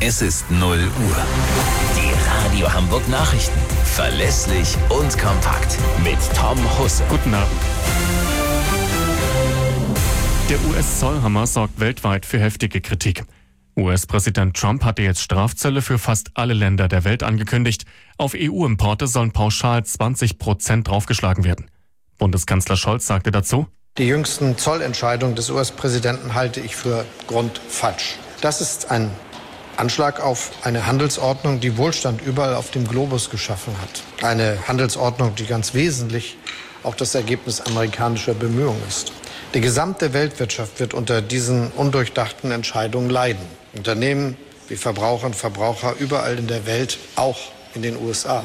Es ist 0 Uhr. Die Radio Hamburg Nachrichten. Verlässlich und kompakt. Mit Tom Husse. Guten Abend. Der US-Zollhammer sorgt weltweit für heftige Kritik. US-Präsident Trump hatte jetzt Strafzölle für fast alle Länder der Welt angekündigt. Auf EU-Importe sollen pauschal 20% draufgeschlagen werden. Bundeskanzler Scholz sagte dazu: Die jüngsten Zollentscheidungen des US-Präsidenten halte ich für grundfalsch. Das ist ein Anschlag auf eine Handelsordnung, die Wohlstand überall auf dem Globus geschaffen hat. Eine Handelsordnung, die ganz wesentlich auch das Ergebnis amerikanischer Bemühungen ist. Die gesamte Weltwirtschaft wird unter diesen undurchdachten Entscheidungen leiden. Unternehmen wie Verbraucherinnen und Verbraucher überall in der Welt, auch in den USA.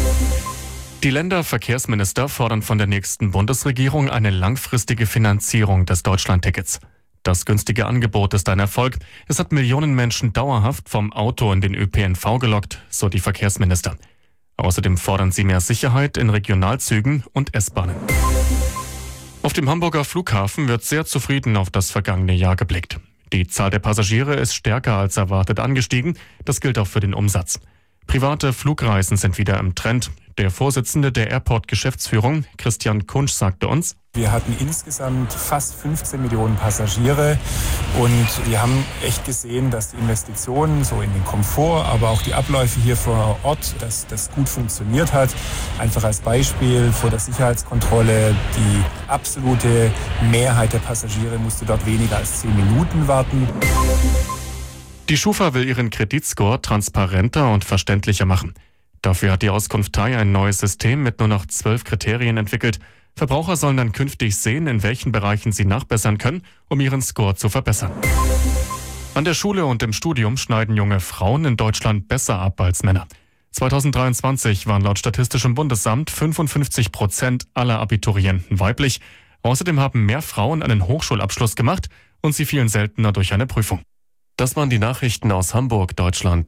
Die Länderverkehrsminister fordern von der nächsten Bundesregierung eine langfristige Finanzierung des Deutschlandtickets. Das günstige Angebot ist ein Erfolg. Es hat Millionen Menschen dauerhaft vom Auto in den ÖPNV gelockt, so die Verkehrsminister. Außerdem fordern sie mehr Sicherheit in Regionalzügen und S-Bahnen. Auf dem Hamburger Flughafen wird sehr zufrieden auf das vergangene Jahr geblickt. Die Zahl der Passagiere ist stärker als erwartet angestiegen. Das gilt auch für den Umsatz. Private Flugreisen sind wieder im Trend. Der Vorsitzende der Airport-Geschäftsführung, Christian Kunsch, sagte uns: Wir hatten insgesamt fast 15 Millionen Passagiere und wir haben echt gesehen, dass die Investitionen so in den Komfort, aber auch die Abläufe hier vor Ort, dass das gut funktioniert hat. Einfach als Beispiel vor der Sicherheitskontrolle, die absolute Mehrheit der Passagiere musste dort weniger als 10 Minuten warten. Die Schufa will ihren Kreditscore transparenter und verständlicher machen. Dafür hat die Auskunft TAI ein neues System mit nur noch 12 Kriterien entwickelt. Verbraucher sollen dann künftig sehen, in welchen Bereichen sie nachbessern können, um ihren Score zu verbessern. An der Schule und im Studium schneiden junge Frauen in Deutschland besser ab als Männer. 2023 waren laut Statistischem Bundesamt 55% aller Abiturienten weiblich. Außerdem haben mehr Frauen einen Hochschulabschluss gemacht und sie fielen seltener durch eine Prüfung. Das waren die Nachrichten aus Hamburg, Deutschland.